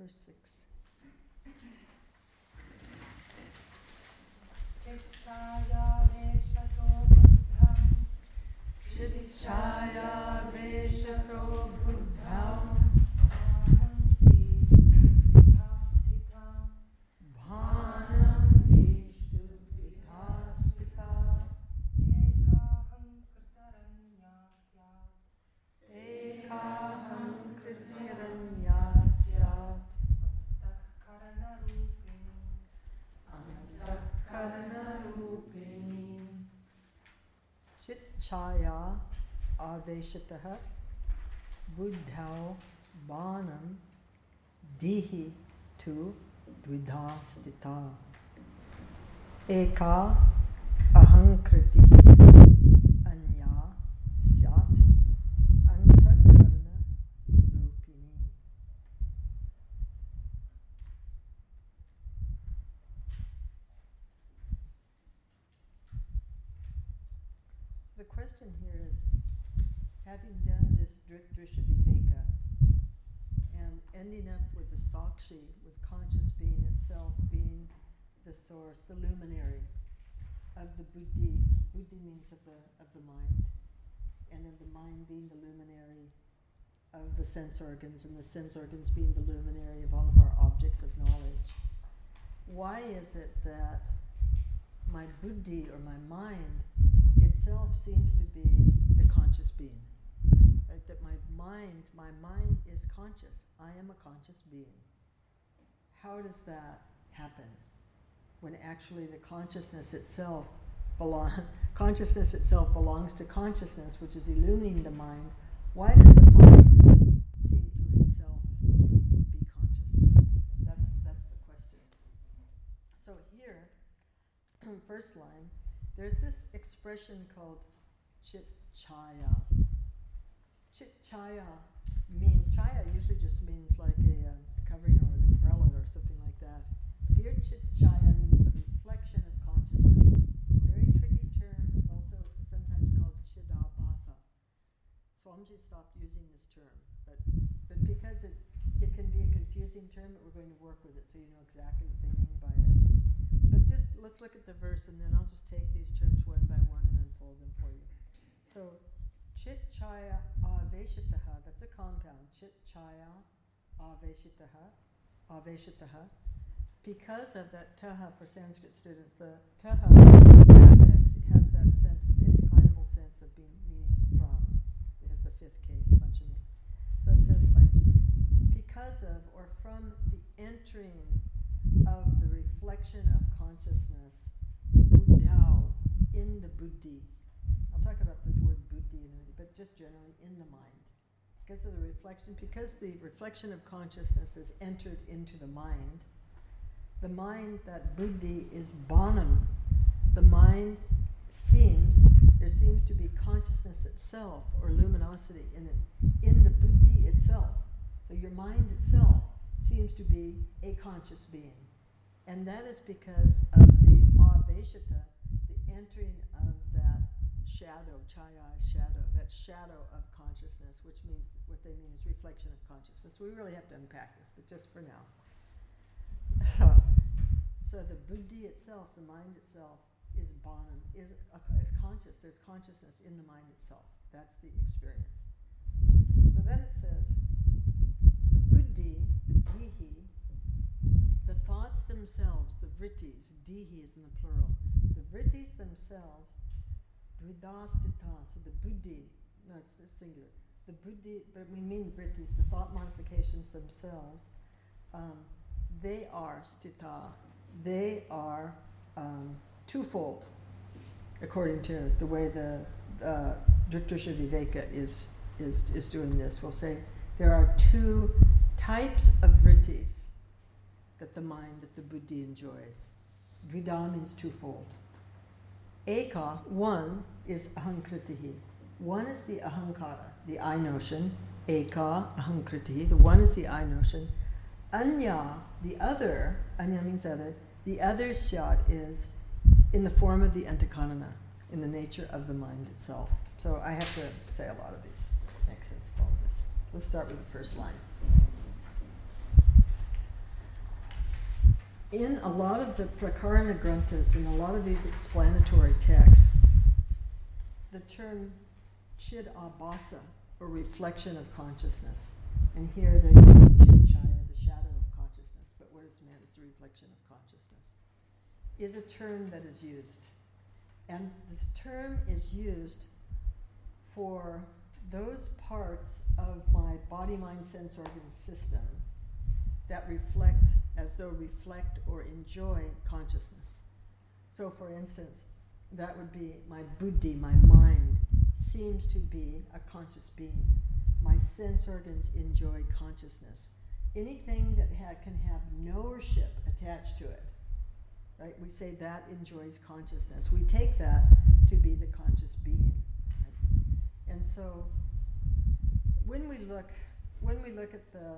verse 6. Chittaya veshato buddham. Chittaya veshato buddham. Bhanam distudvita stita. Ekaham kritiranya syat. Antakarana rupini. Chitchaya aveshataha buddhau bhanam dihi tu dvidha stita. Eka ahankritihi anya syat antakarana rupini. So the question here is, having done this Drishaviveka and ending up with the Sakshi, with conscious being itself being the source, the luminary of the Buddhi. Buddhi means of the mind, and then the mind being the luminary of the sense organs, and the sense organs being the luminary of all of our objects of knowledge. Why is it that my Buddhi, or my mind, itself seems to be the conscious being? Right? That my mind is conscious. I am a conscious being. How does that happen when actually the consciousness itself belongs to consciousness, which is illumining the mind? Why does the mind seem to itself be conscious? That's the question. So here, first line, there's this expression called chit-chaya. Chit-chaya means, chaya usually just means like a covering or an umbrella or something like that. But here chit-chaya means the reflection of consciousness. Very tricky term. It's also sometimes called chidabhasa. Swamiji stopped using this term, but because it can be a confusing term, we're going to work with it so you know exactly what they mean by it. So, but just let's look at the verse, and then I'll just take these terms one by one and unfold them for you. So, chit-chaya aveshitaha, that's a compound. Chit-chaya aveshitaha. Because of that taha for Sanskrit students, the taha affix, it has that sense, it's indeclinable sense of meaning from. It has the fifth case, panchami. So it says like, because of or from the entering of the reflection of consciousness, buddhau, in the buddhi. I'll talk about this word buddhi in a minute, but just generally in the mind. Because of the reflection of consciousness is entered into the mind, that buddhi is bhanam. The mind there seems to be consciousness itself, or luminosity in it, in the buddhi itself. So your mind itself seems to be a conscious being. And that is because of the aveshita, the entering of that shadow, chaya shadow, that shadow of consciousness, which means, what they mean is reflection of consciousness. We really have to unpack this, but just for now. So the buddhi itself, the mind itself, is bhanam, is conscious. There's consciousness in the mind itself. That's the experience. So then it says, the buddhi, the dihi, the thoughts themselves, the vrittis, dihi is in the plural, the vrittis themselves, dvidastita, so the buddhi, no, it's singular, the buddhi, but we mean vrittis, the thought modifications themselves, they are stita, they are twofold, according to the way the Drishaviveka is doing this. We'll say there are two types of vrittis that the buddhi enjoys. Dvida means twofold. Eka, one, is ahankritihi. One is the ahankara, the I notion. Eka, ahankritihi. The one is the I notion. Anya, the other, anya means other, the other syat is in the form of the antakarana, in the nature of the mind itself. So I have to say a lot of these. Makes sense of all of this. Let's start with the first line. in a lot of the Prakarana Granthas, in a lot of these explanatory texts, the term Chid Abhasa, or reflection of consciousness, and here they're using Chid Chaya, the shadow of consciousness, but what is meant is the reflection of consciousness, is a term that is used. And this term is used for those parts of my body, mind, sense organ system that reflect, as though reflect or enjoy consciousness. So for instance, that would be my buddhi, my mind, seems to be a conscious being. My sense organs enjoy consciousness. Anything that can have knowership attached to it, right? We say that enjoys consciousness. We take that to be the conscious being. Right? And so when we look at the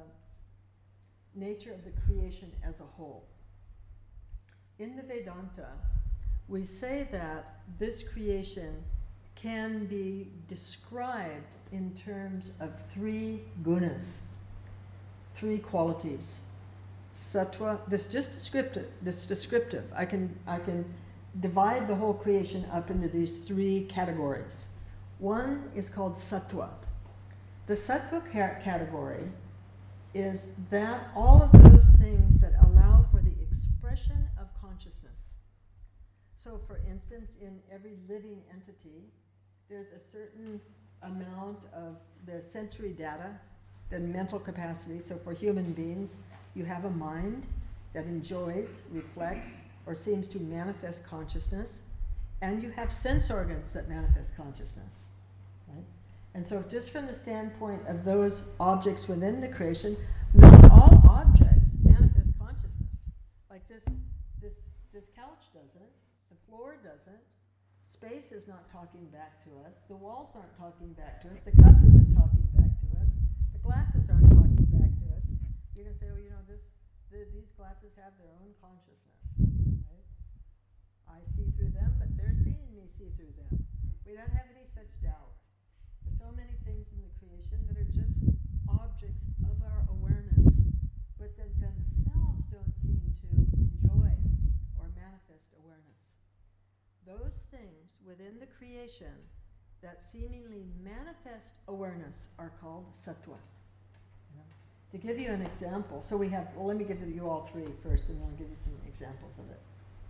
nature of the creation as a whole, in the Vedanta, we say that this creation can be described in terms of three gunas, three qualities. Sattva, this descriptive. I can divide the whole creation up into these three categories. One is called sattva. The sattva category is that all of those things that allow for the expression of consciousness. So for instance, in every living entity, there's a certain amount of the sensory data, the mental capacity. So for human beings, you have a mind that enjoys, reflects, or seems to manifest consciousness, and you have sense organs that manifest consciousness. Right? And so just from the standpoint of those objects within the creation, not all objects manifest consciousness. Like this couch doesn't, the floor doesn't, space is not talking back to us, the walls aren't talking back to us, the cup isn't talking back to us, the glasses aren't talking back to us. You're going to say, well, these glasses have their own consciousness. Right? I see through them, but they're seeing me see through them. We don't have any such doubt. There's so many things in the creation that are just objects of our awareness, but that themselves don't seem to enjoy or manifest awareness. Those things within the creation that seemingly manifest awareness are called sattva. To give you an example, so we have, well, let me give you all three first, and then I'll give you some examples of it.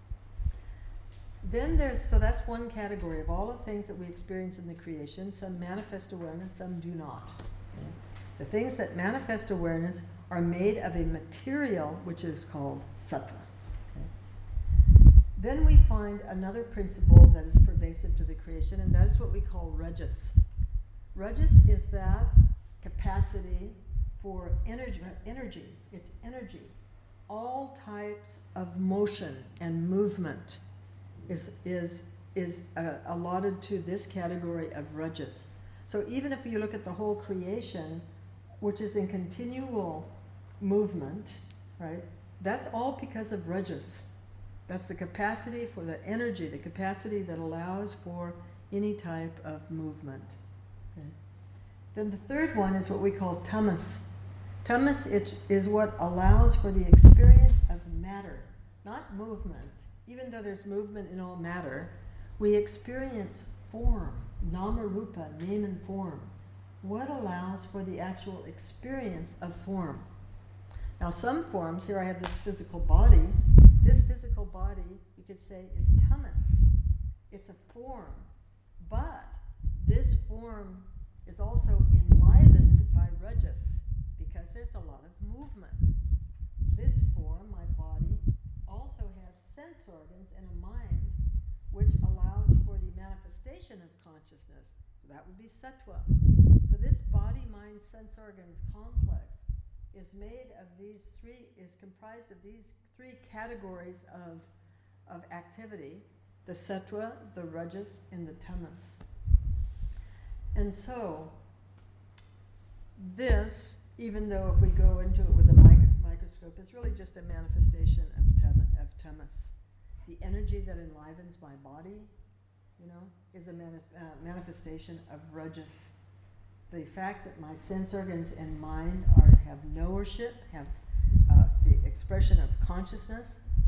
Then so that's one category of all the things that we experience in the creation. Some manifest awareness, some do not. Okay? The things that manifest awareness are made of a material which is called sattva. Okay? Then we find another principle that is pervasive to the creation, and that is what we call rajas. Rajas is that capacity for energy. It's energy. All types of motion and movement is allotted to this category of rajas. So even if you look at the whole creation, which is in continual movement, right? That's all because of rajas. That's the capacity for the energy, the capacity that allows for any type of movement. Okay? Then the third one is what we call tamas. Tamas is what allows for the experience of matter, not movement. Even though there's movement in all matter, we experience form, nama rupa, name and form. What allows for the actual experience of form? Now some forms, here I have this physical body. This physical body, you could say, is tamas. It's a form. But this form is also enlivened by rajas, because there's a lot of movement. This form, my body, also has sense organs and a mind which allows for the manifestation of consciousness. So that would be sattva. So this body, mind, sense organs complex is comprised of these three categories of activity: the sattva, the rajas, and the tamas. And so this, even though if we go into it with a microscope, it's really just a manifestation of tamas. The energy that enlivens my body, is a manifestation of rajas. The fact that my sense organs and mind have knowership, have the expression of consciousness,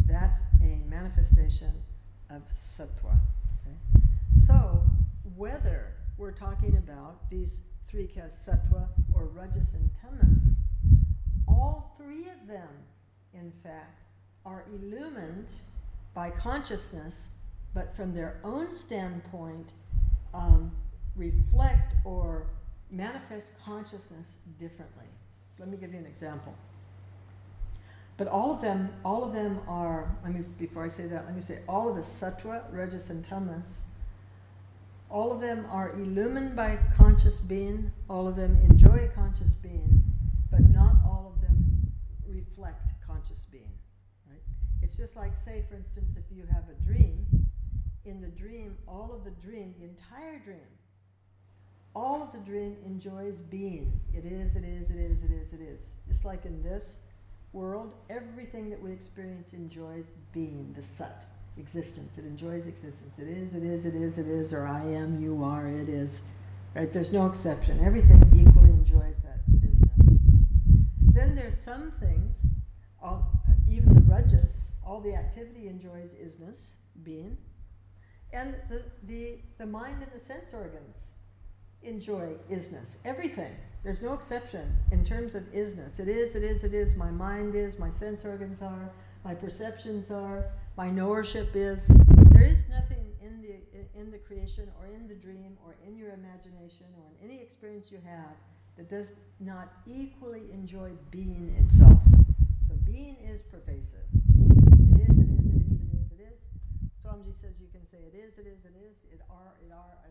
That's a manifestation of sattva. Okay? So, whether we're talking about these three castes, sattva or rajas and tamas, all three of them, in fact, are illumined by consciousness, but from their own standpoint, reflect or manifest consciousness differently. So let me give you an example. But all of them are, before I say that, let me say all of the sattva, rajas, and tamas, all of them are illumined by conscious being, all of them enjoy conscious being, but not all of them reflect conscious being, right? It's just like, say, for instance, if you have a dream, in the dream, the entire dream, all of the dream enjoys being. It is. Just like in this world, everything that we experience enjoys being, the sat, existence. It enjoys existence. It is, or I am, you are, it is. Right? There's no exception. Everything equally enjoys that business. Then there's some things, even the rajas, all the activity enjoys isness, being. And the mind and the sense organs enjoy isness. Everything. There's no exception in terms of isness. It is, my mind is, my sense organs are, my perceptions are, my knowership is. There is nothing in the creation or in the dream or in your imagination or in any experience you have that does not equally enjoy being itself. So being is pervasive. It is. Swamiji says you can say it is, it are, it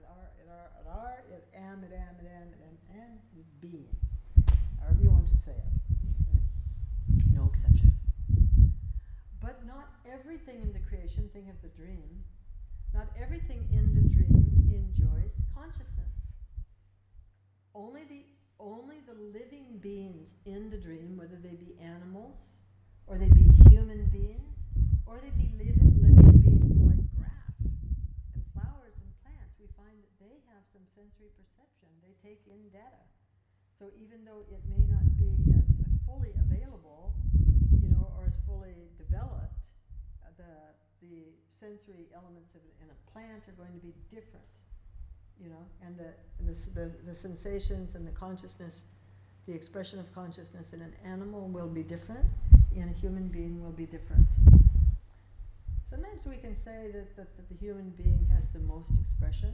am, being. However you want to say it. No exception. But not everything in the creation, think of the dream, not everything in the dream enjoys consciousness. Only the living beings in the dream, whether they be animals, or they be human beings, or they be living beings like grass and flowers and plants, we find that they have some sensory perception. They take in data. So even though it may not be as fully available, or as fully developed, the sensory elements in a plant are going to be different, and the sensations and the consciousness, the expression of consciousness in an animal will be different, in a human being will be different. Sometimes we can say that the human being has the most expression.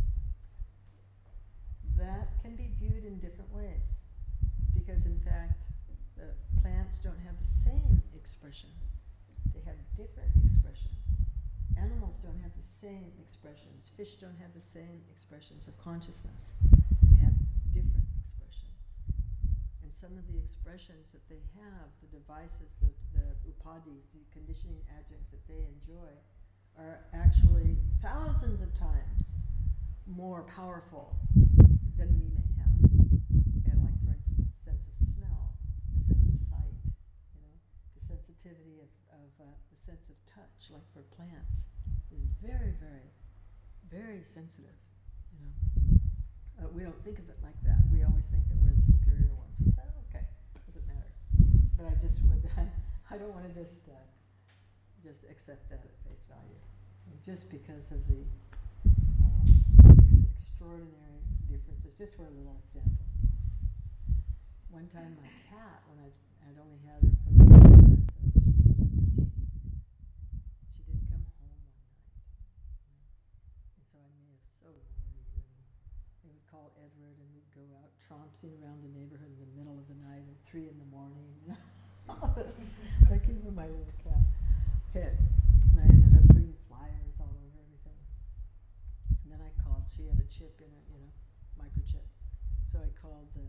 That can be viewed in different ways, because in fact, the plants don't have the same expression. They have different expression. Animals don't have the same expressions. Fish don't have the same expressions of consciousness. They have different expressions. And some of the expressions that they have, the devices, the upadhis, the conditioning adjuncts that they enjoy, are actually thousands of times more powerful than we may have. And like, for instance, the sense of smell, the sense of sight, the sensitivity of the sense of touch, like for plants, is very, very, very sensitive. We don't think of it like that. We always think that we're the superior ones. Okay, doesn't matter. But I don't want to just accept that at face value, just because of the extraordinary differences. Just for a little example. One time my cat, when I'd only had her for about a year or so, she was missing. She didn't come home one night. And so I made her so worried. And we would call Edward and we'd go out trompsing around the neighborhood in the middle of the night at 3 a.m. All this, looking for my little cat. Okay. And I ended up putting flyers all over everything. And then I called, she had a chip in it, microchip. So I called the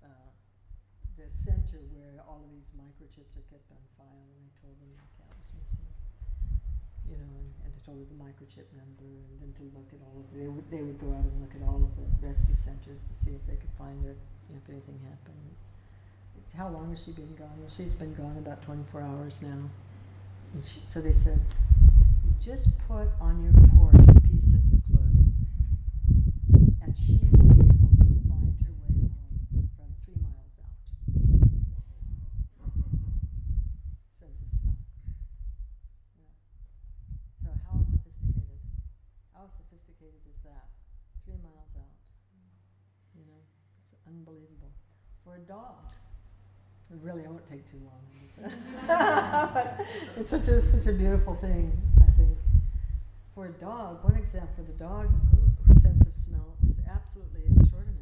center where all of these microchips are kept on file, and I told them the cat was missing. And I told her the microchip number, and then to look at all of they would go out and look at all of the rescue centers to see if they could find her, if anything happened. How long has she been gone? Well, she's been gone about 24 hours now. And so they said, just put on your porch a piece of your clothing, and she will be able to find her way home from 3 miles out. Sense of smell. sophisticated is that? 3 miles out. You know, it's unbelievable. For a dog, really, I won't take too long on this. But it's such a beautiful thing, I think. For a dog, one example, for the dog whose sense of smell is absolutely extraordinary.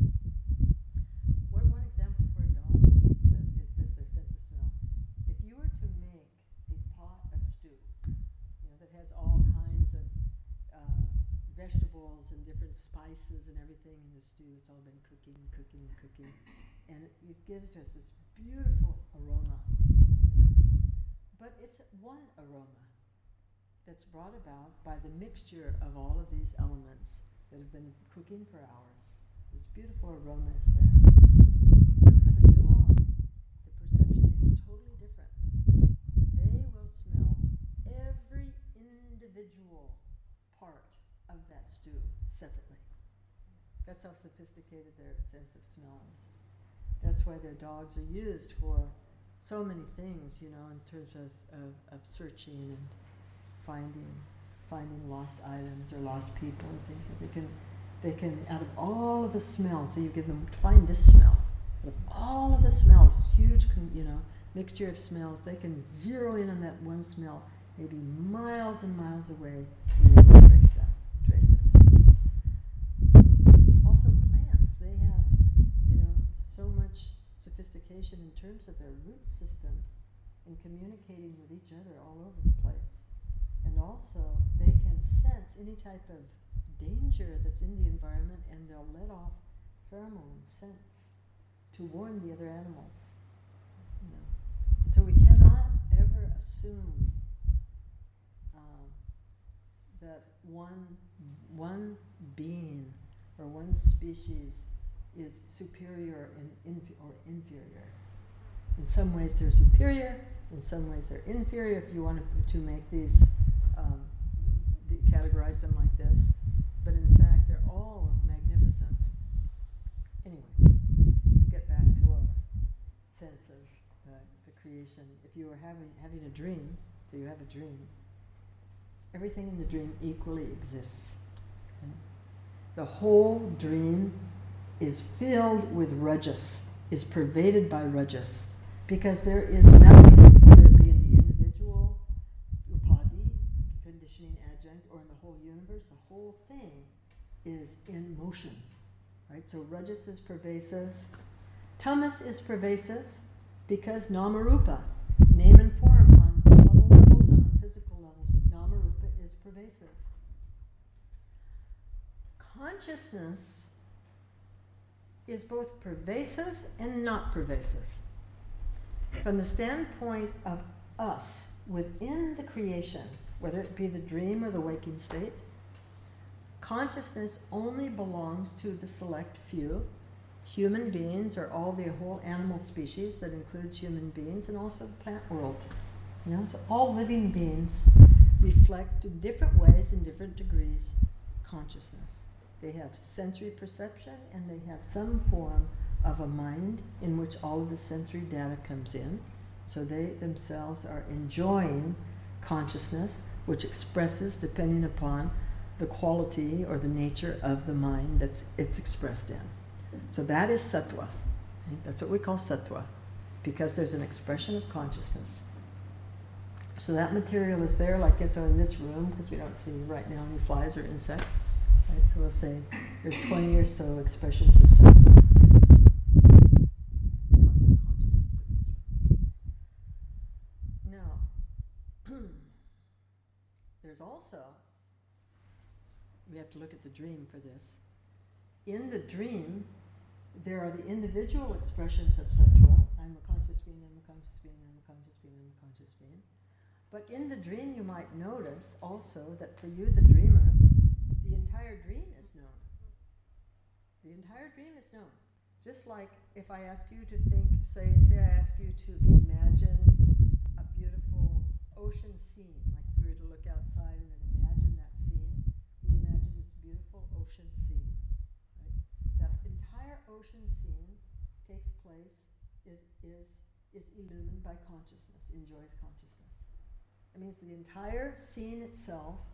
One example for a dog is their sense of smell. If you were to make a pot of stew, that has all kinds of vegetables and different spices and everything in the stew, it's all been cooking, and it gives us this beautiful aroma, But it's one aroma that's brought about by the mixture of all of these elements that have been cooking for hours. This beautiful aroma is there. But for the dog, the perception is totally different. They will smell every individual part of that stew separately. That's how sophisticated their sense of smell is. That's why their dogs are used for so many things, in terms of searching and finding lost items or lost people and things. They can out of all of the smells, so you give them, find this smell. Out of all of the smells, huge, mixture of smells, they can zero in on that one smell, maybe miles and miles away, and they will trace that smell. Also plants, they have, so much sophistication in terms of their root system in communicating with each other all over the place. And also, they can sense any type of danger that's in the environment, and they'll let off pheromone scents to warn the other animals. So we cannot ever assume that one being or one species is superior or inferior. In some ways they're superior, in some ways they're inferior, if you want to make these, categorize them like this. But in fact, they're all magnificent. Anyway, to get back to our sense of the creation, if you were having a dream, so you have a dream, everything in the dream equally exists. Okay? The whole dream is filled with rajas, is pervaded by rajas, because there is nothing, whether it be in the individual upadi, conditioning adjunct, or in the whole universe, the whole thing is in motion, right? So rajas is pervasive. Tamas is pervasive because namarupa, name and form on subtle levels and on physical levels, namarupa is pervasive. Consciousness is both pervasive and not pervasive. From the standpoint of us within the creation, whether it be the dream or the waking state, consciousness only belongs to the select few, human beings or all the whole animal species that includes human beings, and also the plant world. So all living beings reflect in different ways, in different degrees, consciousness. They have sensory perception, and they have some form of a mind in which all of the sensory data comes in. So they themselves are enjoying consciousness, which expresses depending upon the quality or the nature of the mind it's expressed in. So that is sattva. Okay? That's what we call sattva, because there's an expression of consciousness. So that material is there, like so in this room, because we don't see right now any flies or insects. Right, so we'll say there's 20 or so expressions of sattva in this room. Cognitive consciousness in this room. Now, there's also, we have to look at the dream for this. In the dream, there are the individual expressions of sattva. I'm a conscious being, I'm a conscious being, I'm a conscious being, I'm a conscious being. But in the dream, you might notice also that for you, the dreamer, the entire dream is known. The entire dream is known. Just like if I ask you to think, say I ask you to imagine a beautiful ocean scene, like if we were to look outside and then imagine that scene, we imagine this beautiful ocean scene. Right? That entire ocean scene takes place, is illumined by consciousness, enjoys consciousness. It means the entire scene itself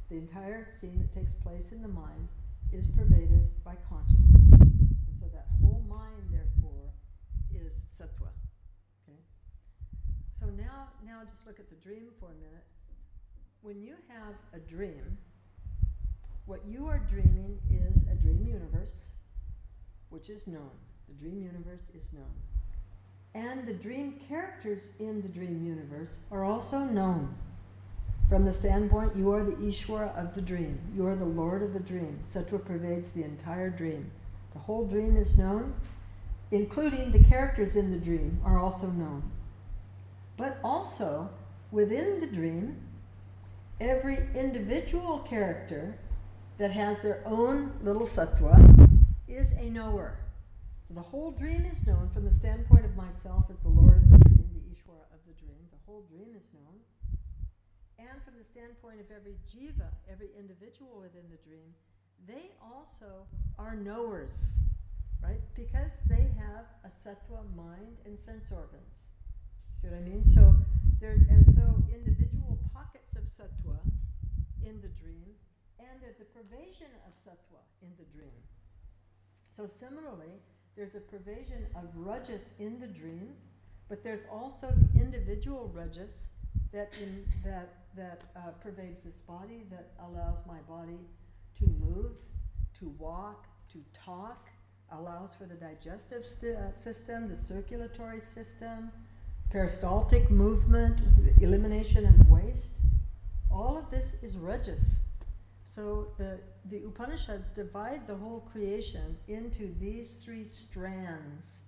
the entire scene that takes place in the mind is pervaded by consciousness. And so that whole mind, therefore, is sattva. Okay? So now just look at the dream for a minute. When you have a dream, what you are dreaming is a dream universe, which is known. The dream universe is known. And the dream characters in the dream universe are also known. From the standpoint, you are the Ishvara of the dream. You are the Lord of the dream. Sattva pervades the entire dream. The whole dream is known, including the characters in the dream are also known. But also, within the dream, every individual character that has their own little sattva is a knower. So the whole dream is known from the standpoint of myself as the Lord of the dream, the Ishvara of the dream. The whole dream is known. And from the standpoint of every jiva, every individual within the dream, they also are knowers, right? Because they have a sattva mind and sense organs. See what I mean? So there's as though individual pockets of sattva in the dream, and there's the pervasion of sattva in the dream. So similarly, there's a pervasion of rajas in the dream, but there's also the individual rajas that pervades this body, that allows my body to move, to walk, to talk, allows for the digestive system, the circulatory system, peristaltic movement, elimination of waste. All of this is rajas. So the Upanishads divide the whole creation into these three strands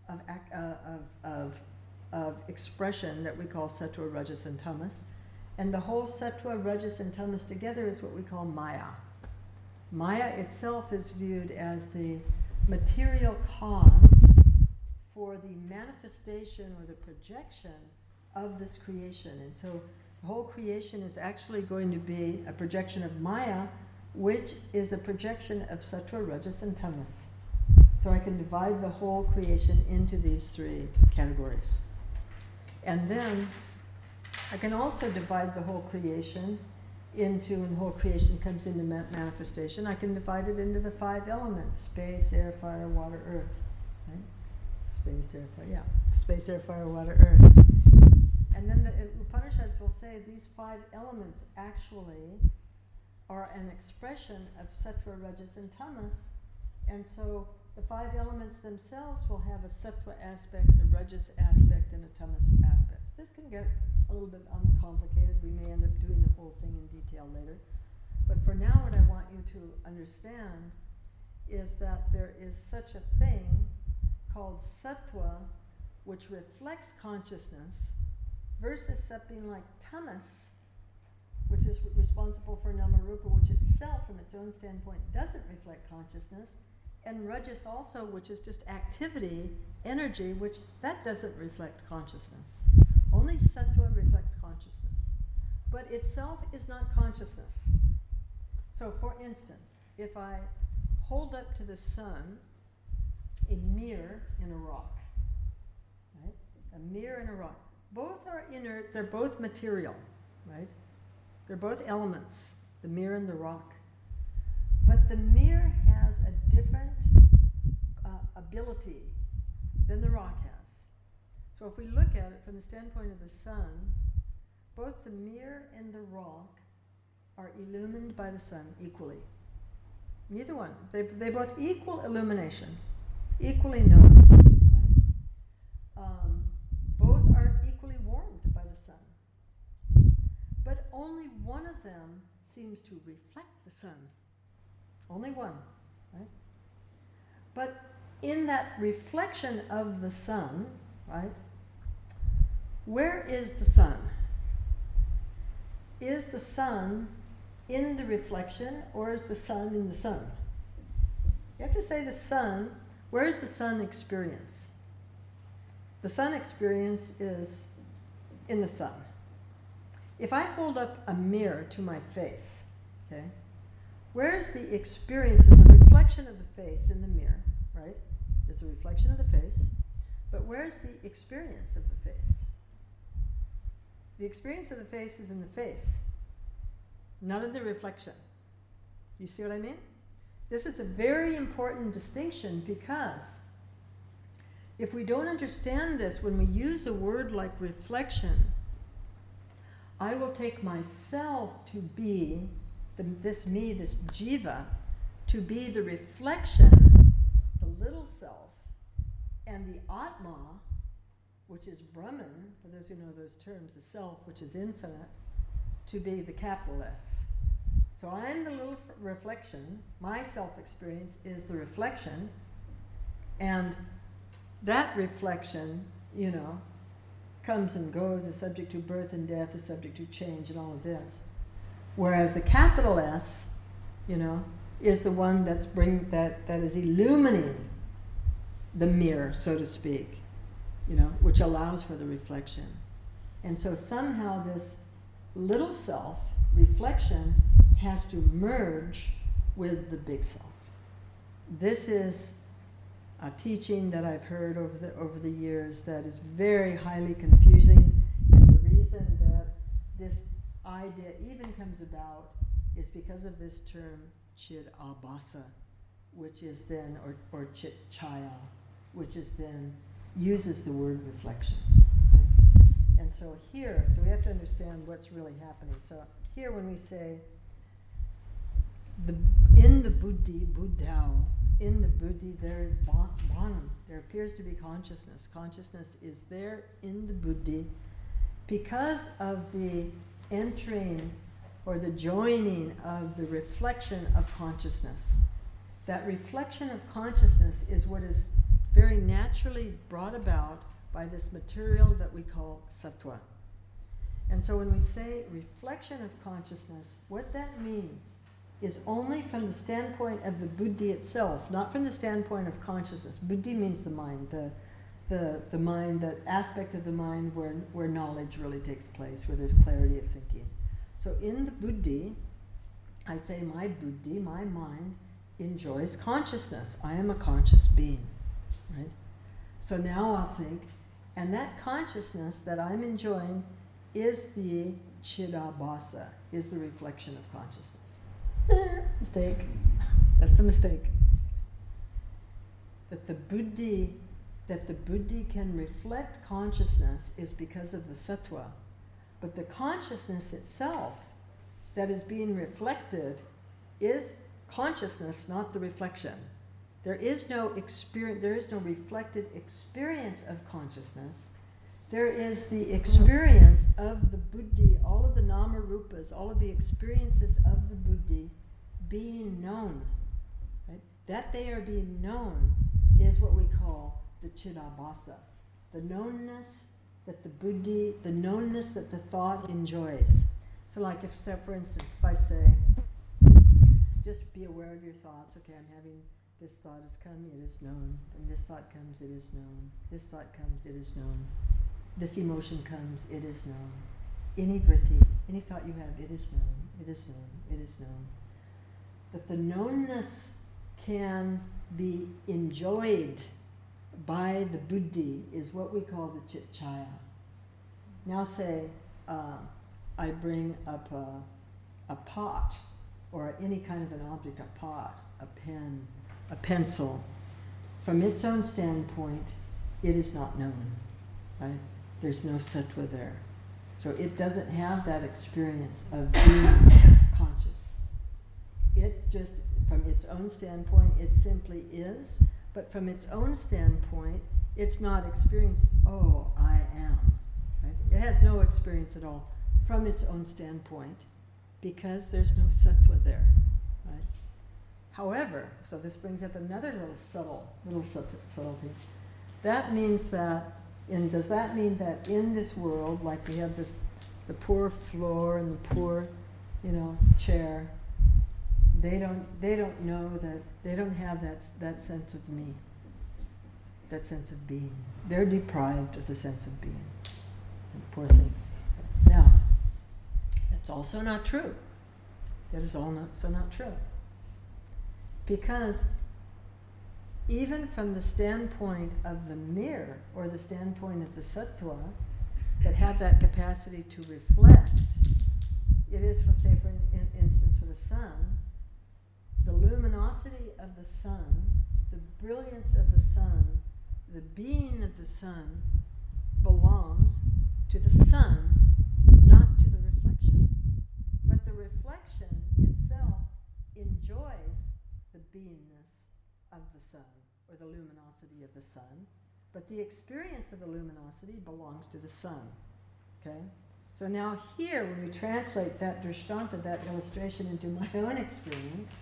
of expression that we call sattva, rajas, and tamas. And the whole sattva, rajas, and tamas together is what we call maya. Maya itself is viewed as the material cause for the manifestation or the projection of this creation. And so the whole creation is actually going to be a projection of maya, which is a projection of sattva, rajas, and tamas. So I can divide the whole creation into these three categories. And then I can also divide the whole creation into, and the whole creation comes into manifestation, I can divide it into the 5 elements: space, air, fire, water, earth. Right? Space, air, fire, yeah. Space, air, fire, water, earth. And then the Upanishads will say these 5 elements actually are an expression of sattva, rajas, and tamas. And so the 5 elements themselves will have a sattva aspect, a rajas aspect, and a tamas aspect. This can get a little bit uncomplicated. We may end up doing the whole thing in detail later. But for now, what I want you to understand is that there is such a thing called sattva, which reflects consciousness, versus something like tamas, which is responsible for Namarupa, which itself, from its own standpoint, doesn't reflect consciousness, and rajas also, which is just activity, energy, which that doesn't reflect consciousness. Only sattva reflects consciousness, but itself is not consciousness. So for instance, if I hold up to the sun a mirror in a rock, right? A mirror and a rock. Both are inert, they're both material, right? They're both elements, the mirror and the rock. But the mirror has a different ability than the rock has. So if we look at it from the standpoint of the sun, both the mirror and the rock are illumined by the sun equally. Neither one. They both equal illumination, equally known. Right? Both are equally warmed by the sun. But only one of them seems to reflect the sun. Only one. Right? But in that reflection of the sun, right, where is the sun? Is the sun in the reflection, or is the sun in the sun? You have to say the sun. Where is the sun experience? The sun experience is in the sun. If I hold up a mirror to my face, okay, where's the experience? There's a reflection of the face in the mirror, right? There's a reflection of the face, but where's the experience of the face? The experience of the face is in the face. not in the reflection. You see what I mean? This is a very important distinction, because if we don't understand this, when we use a word like reflection, I will take myself to be, this me, this jiva, to be the reflection, the little self, and the Atma, which is Brahman, for those who know those terms, the self, which is infinite, to be the capital S. So I'm the little reflection, my self-experience is the reflection, and that reflection, comes and goes, is subject to birth and death, is subject to change and all of this. Whereas the capital S, is the one that is illuminating the mirror, so to speak, which allows for the reflection. And so somehow this little self, reflection, has to merge with the big self. This is a teaching that I've heard over the years that is very highly confusing, and the reason that this idea even comes about is because of this term chid abhasa, which is then, or chit chaya, which is then uses the word reflection. Right? And so here, we have to understand what's really happening. So here when we say, in the buddhi, buddhao, in the buddhi there is bhanam, there appears to be consciousness. Consciousness is there in the buddhi because of the entering or the joining of the reflection of consciousness. That reflection of consciousness is what is very naturally brought about by this material that we call sattva. And so when we say reflection of consciousness, what that means is only from the standpoint of the buddhi itself, not from the standpoint of consciousness. Buddhi means the mind, the mind, that aspect of the mind where knowledge really takes place, where there's clarity of thinking. So in the buddhi, I'd say my buddhi, my mind, enjoys consciousness. I am a conscious being, right? So now I'll think, and that consciousness that I'm enjoying is the chidabhasa, is the reflection of consciousness. Mistake. That's the mistake. That the buddhi can reflect consciousness is because of the sattva. But the consciousness itself that is being reflected is consciousness, not the reflection. There is no experience, there is no reflected experience of consciousness. There is the experience of the buddhi, all of the nama-rupas, all of the experiences of the buddhi being known. Right? That they are being known is what we call the chidabhasa. The knownness that the buddhi, the knownness that the thought enjoys. So like if, for instance, if I say, just be aware of your thoughts. Okay, I'm having this thought has come, it is known. And this thought comes, it is known. This thought comes, it is known. This emotion comes, it is known. Any vritti, any thought you have, it is known, it is known, it is known. That the knownness can be enjoyed by the buddhi is what we call the chit chaya. Now say, I bring up a pot, or any kind of an object, a pot, a pen, a pencil. From its own standpoint, it is not known, right? There's no sattva there. So it doesn't have that experience of being conscious. It's just, from its own standpoint, it simply is, but from its own standpoint, it's not experienced, oh, I am. Right? It has no experience at all from its own standpoint because there's no sattva there. Right? However, so this brings up another little subtlety. That means that, does that mean that in this world, like we have the poor floor and the poor, chair, they don't know that, they don't have that sense of me, that sense of being. They're deprived of the sense of being. And poor things. Now, that's also not true. That is also not true. Because even from the standpoint of the mirror, or the standpoint of the sattva, that have that capacity to reflect, it is, for instance, for the sun, the luminosity of the sun, the brilliance of the sun, the being of the sun belongs to the sun, not to the reflection. But the reflection itself enjoys the beingness of the sun, or the luminosity of the sun, but the experience of the luminosity belongs to the sun. Okay? So now here, when we translate that drishtanta, that illustration, into my own experience,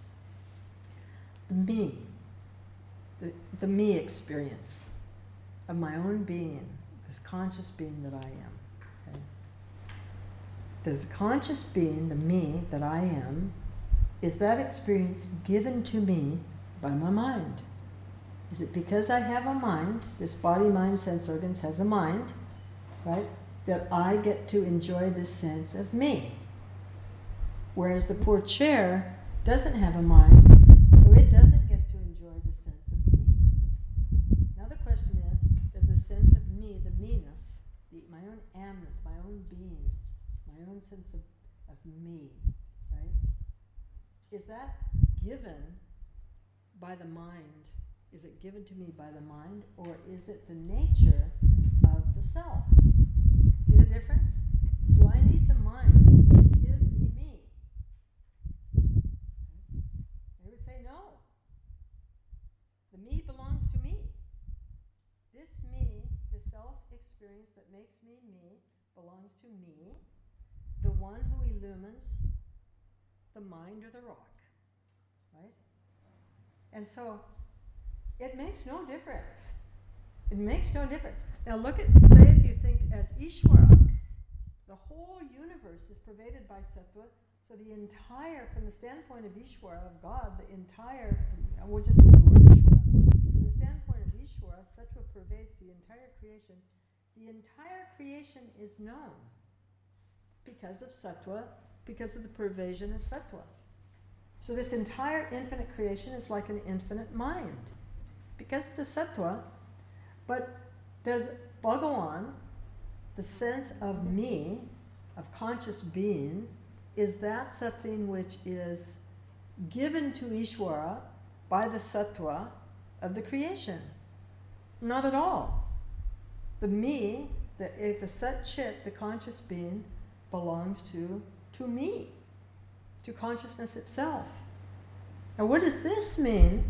the me experience of my own being, this conscious being that I am. Okay? This conscious being, the me that I am, is that experience given to me by my mind? Is it because I have a mind, this body, mind, sense organs has a mind, right, that I get to enjoy this sense of me? Whereas the poor chair doesn't have a mind, so it doesn't get to enjoy the sense of me. Now the question is, does the sense of me, the me-ness, my own amness, my own being, my own sense of me, right, is that given by the mind? Is it given to me by the mind, or is it the nature of the self? See the difference? Do I need the mind to give me me? They would say no. The me belongs to me. This me, the self-experience that makes me me, belongs to me, the one who illumines the mind or the rock. Right? And so, it makes no difference. It makes no difference. Now look at, say if you think as Ishvara, the whole universe is pervaded by Sattva, so the entire, from the standpoint of Ishvara, of God, the entire, we'll just use the word Ishvara, from the standpoint of Ishvara, Sattva pervades the entire creation. The entire creation is known because of Sattva, because of the pervasion of Sattva. So this entire infinite creation is like an infinite mind, because of the Sattva. But does Bhagawan, the sense of me, of conscious being, is that something which is given to Ishvara by the Sattva of the creation? Not at all. The me, the Sat Chit, the conscious being, belongs to me, to consciousness itself. Now what does this mean?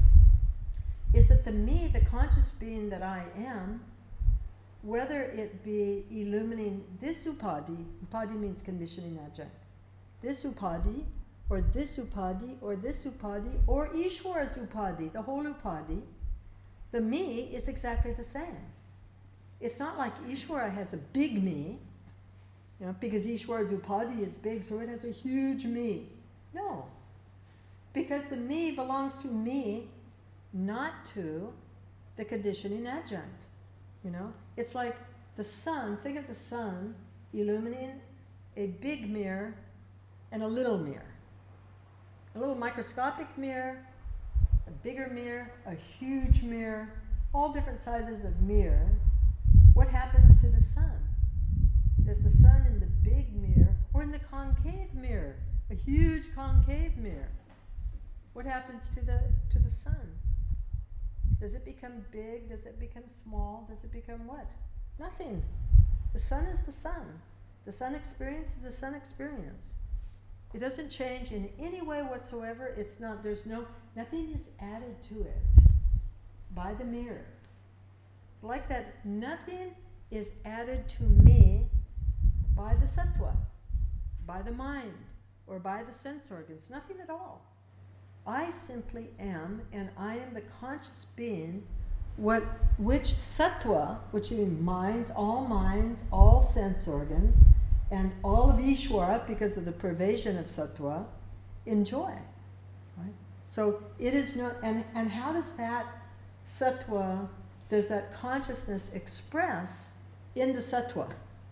Is that the me, the conscious being that I am, whether it be illumining this upadhi, upadhi means conditioning adjunct, this upadhi, or this upadhi, or this upadhi, or Ishvara's upadhi, the whole upadhi, the me is exactly the same. It's not like Ishvara has a big me, because Ishvara's upadhi is big, so it has a huge me. No. Because the me belongs to me, not to the conditioning adjunct. It's like the sun, think of the sun illuminating a big mirror and a little mirror. A little microscopic mirror, a bigger mirror, a huge mirror, all different sizes of mirror. What happens to the sun? Does the sun in the big mirror, or in the concave mirror, a huge concave mirror, what happens to the sun? Does it become big? Does it become small? Does it become what? Nothing. The sun is the sun. The sun experience is the sun experience. It doesn't change in any way whatsoever. It's not, nothing is added to it by the mirror. Like that, nothing is added to me by the Sattva, by the mind, or by the sense organs. Nothing at all. I simply am, and I am the conscious being, which Sattva, which means minds, all sense organs, and all of Ishvara, because of the pervasion of Sattva, enjoy. Right? So it is not, and how does that Sattva, does that consciousness express in the Sattva?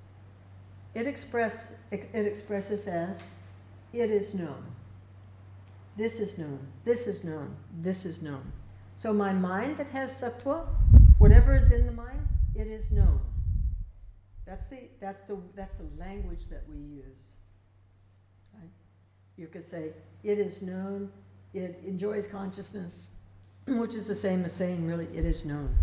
It expresses as, it is known. This is known, this is known, this is known. So my mind that has Sattva, whatever is in the mind, it is known. That's the language that we use. Right? You could say, it is known, it enjoys consciousness, which is the same as saying, really, it is known.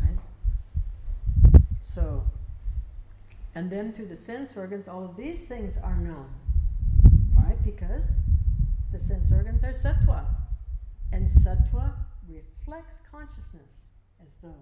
Right? So, and then through the sense organs, all of these things are known. Why? Because the sense organs are sattva. And sattva reflects consciousness as though.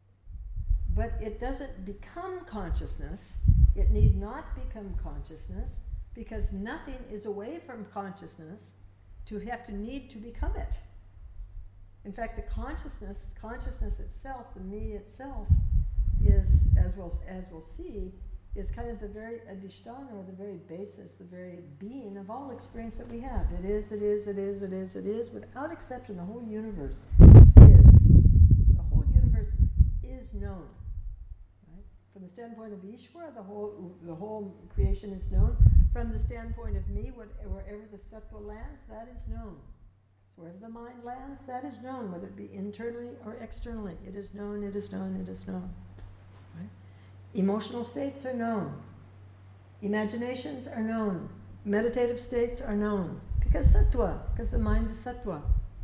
But it doesn't become consciousness. It need not become consciousness because nothing is away from consciousness to have to need to become it. In fact, the consciousness itself, the me itself, is, as we'll see, is kind of the very adhisthana, or the very basis, the very being of all experience that we have. It is, without exception, the whole universe is. The whole universe is known. Right? From the standpoint of Ishvara, the whole creation is known. From the standpoint of me, wherever the sattva lands, that is known. Wherever the mind lands, that is known, whether it be internally or externally. It is known, it is known, it is known. Right? Emotional states are known. Imaginations are known. Meditative states are known. Because sattva, because the mind is sattva.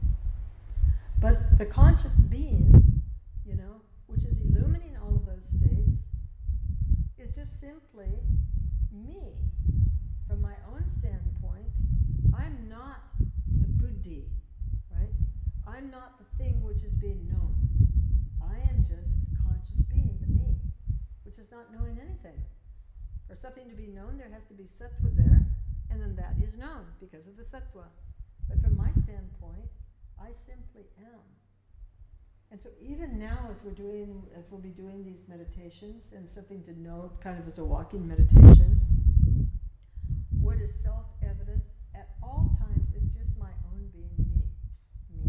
But the conscious being, which is illuminating all of those states, is just simply me. From my own standpoint, I'm not the buddhi, right? I'm not the thing which is being known. I am just the conscious being, the me, which is not knowing anything. For something to be known, there has to be sattva there, and then that is known because of the sattva. But from my standpoint, I simply am. And so even now, as we'll be doing these meditations, and something to note kind of as a walking meditation, what is self-evident at all times is just my own being me.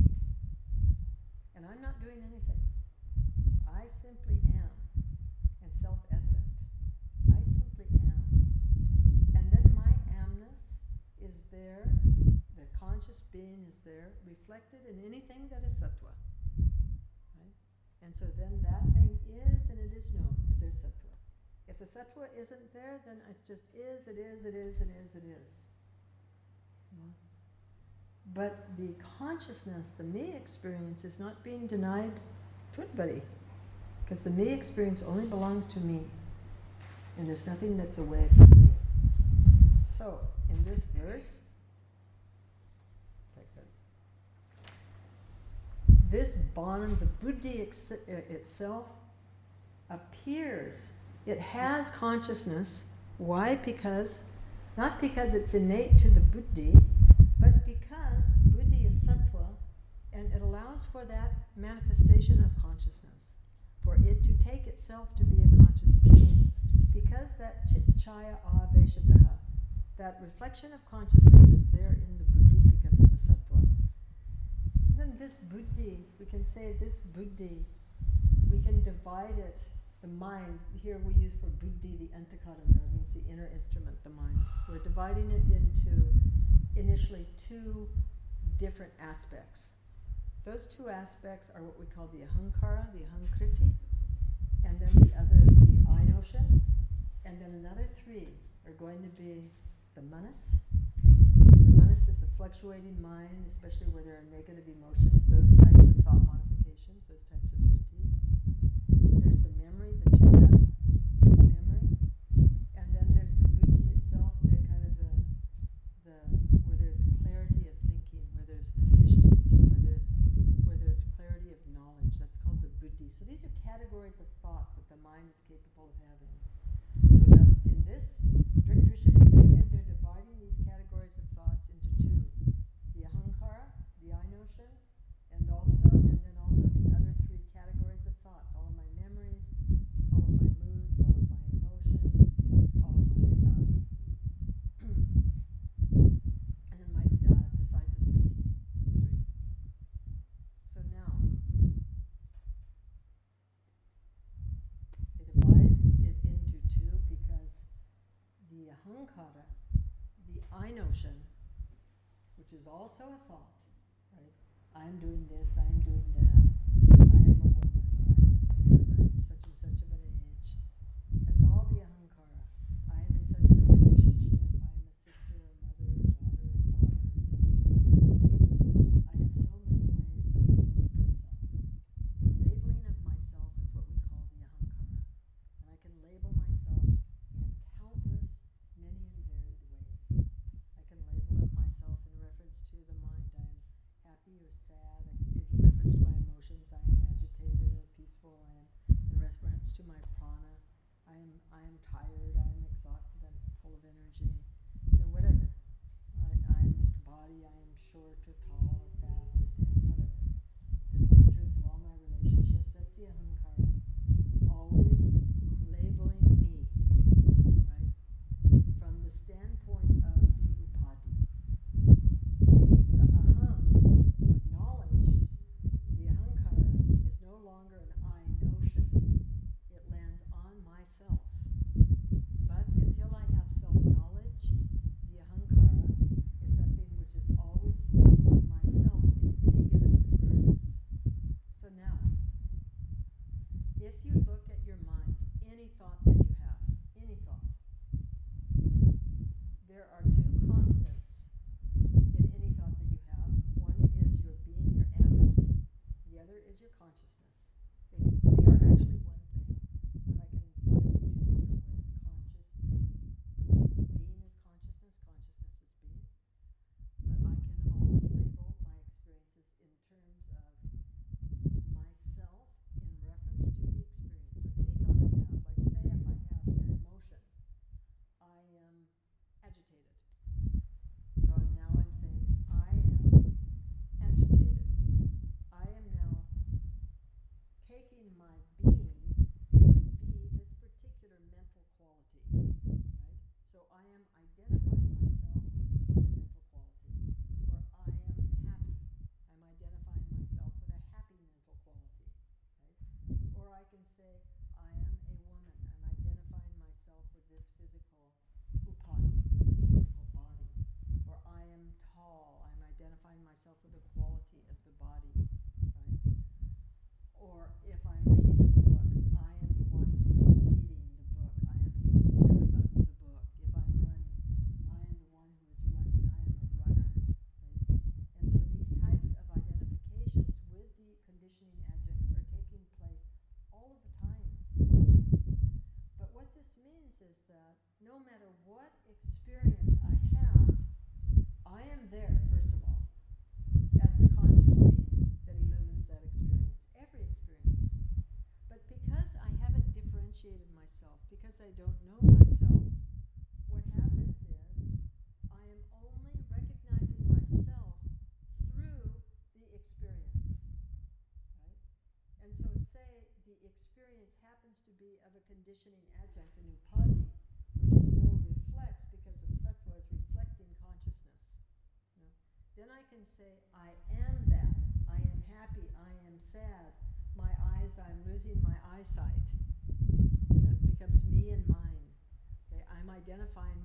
And I'm not doing anything. I simply am. And self-evident. I simply am. And then my amness is there, the conscious being is there, reflected in anything that is sattva. Right? And so then that thing is, and it is known, if there's sattva. If the sattva isn't there, then it just is, it is. But the consciousness, the me experience, is not being denied to anybody. Because the me experience only belongs to me. And there's nothing that's away from me. So, in this verse, this bond, the buddhi itself, appears. It has consciousness. Why? Not because it's innate to the buddhi, but because buddhi is sattva, and it allows for that manifestation of consciousness, for it to take itself to be a conscious being, because that chaya aveshataha, that reflection of consciousness is there in the buddhi because of the sattva. And then this buddhi, we can say this buddhi, we can divide it. The mind, here we use for buddhi the antakarana, means the inner instrument, the mind. We're dividing it into initially two different aspects. Those two aspects are what we call the ahankara, the ahankriti, and then the I notion, and then another three are going to be the manas. The manas is the fluctuating mind, especially where there are negative emotions, those types of thought modifications, those types of vrittis. There's the memory, the chitta, memory, and then there's the buddhi itself, the kind of the where there's clarity of thinking, where there's decision making, where there's clarity of knowledge. That's called the buddhi. So these are categories of thoughts that the mind is capable of having. So in this Drik Drisha Viveka, they're dividing these categories of thoughts into two: the ahankara, the I notion, and then also the other three categories of thoughts. All of my memories, all of my moods, all of my emotions, all of my and then my decisive thinking. These three. So now they divide it into two because the ahankara, the I notion, which is also a thought, right? I'm doing this, I'm doing that, I am a woman, or I am a man, I'm such and such of an age. That's all the ahankara. I am in such a relationship, I am a sister, a mother, a I'm tired, I'm exhausted, I'm full of energy, whatever. I am this body, I am short or tall or fat or thin, whatever. In terms of all my relationships, that's the ahankara. Always labeling me, right? From the standpoint of the upadi. The aham, with knowledge, the ahankara is no longer an I notion. It lands on myself. But until I have self-knowledge, the ahankara is something which is always labeling myself in any given experience. So now, if you look at your mind, any thought that you have, any thought, there are two constants in any thought that you have. One is your being, your amas. The other is your consciousness. They are actually one thing, but I can use it in two different ways. Conscious being. Being is consciousness, consciousness is being. But I can always label my experiences in terms of myself in reference to the experience. So any thought I have, like say if I have an emotion, I am agitated. So I'm saying I am agitated. I am now taking my being to be this particular mental quality, right? So I am identifying myself with a mental quality. Or I am happy. I'm identifying myself with a happy mental quality, right? Or I can say I am a woman. I'm identifying myself with this physical upadi, this physical body. Or I am tall. I'm identifying myself with the quality of the body, right? Or if I'm reading a book, I am the one who is reading the book. I am a reader of the book. If I'm running, I am the one who is running. I am a runner, right? And so these types of identifications with the conditioning adjuncts are taking place all of the time. But what this means is that no matter what experience I have, I am there, first of all, as the conscious being that illumines that experience, every experience. But because I haven't differentiated myself, because I don't know myself, what happens is I am only recognizing myself through the experience, right? And so say the experience happens to be of a conditioning adjunct, an upadi, which is though reflects because of sattva is reflecting consciousness. Then I can say, I am that. I am happy. I am sad. My eyes, I'm losing my eyesight. That becomes me and mine. Okay? I'm identifying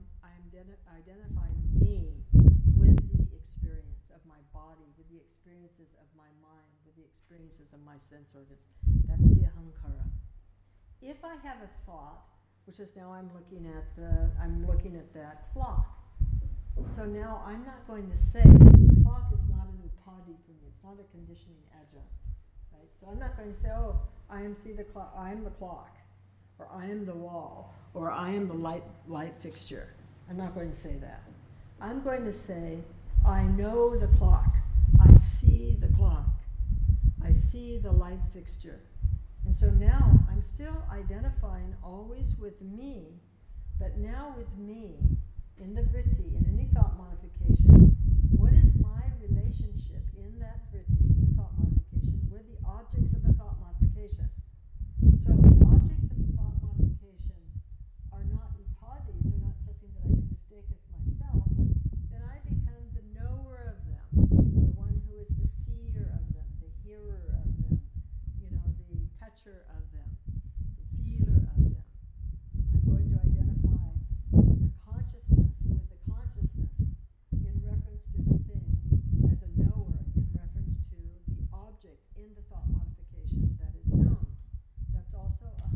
me with the experience of my body, with the experiences of my mind, with the experiences of my sense organs. That's the ahankara. If I have a thought, which is now I'm looking at that clock. So now I'm not going to say, the clock is not an upadi for me, it's not a conditioning adjunct, right? So I'm not going to say, oh, I am the clock, or I am the wall, or I am the light fixture. I'm not going to say that. I'm going to say, I know the clock, I see the clock, I see the light fixture. And so now I'm still identifying always with me, but now with me, in the vritti, in any thought modification, what is my relationship in that vritti, in the thought modification, with the objects of the thought modification? So if the objects of the thought modification are not upadis, are not something that I can mistake as myself, then I become the knower of them, the one who is the seer of them, the hearer of them, the toucher of them, the feeler of them. I'm going to identify the consciousness with the consciousness in reference to the thing as a knower in reference to the object in the thought modification that is known. That's also a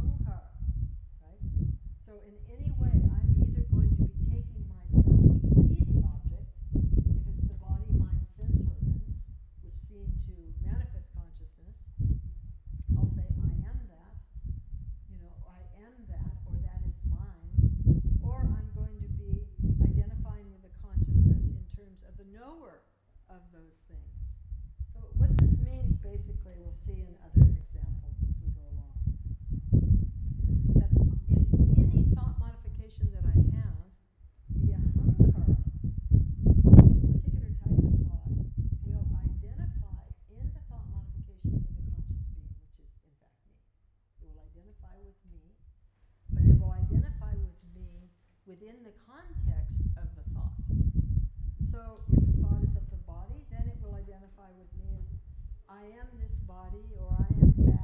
identify with me, but it will identify with me within the context of the thought. So if the thought is of the body, then it will identify with me as I am this body, or I am fat,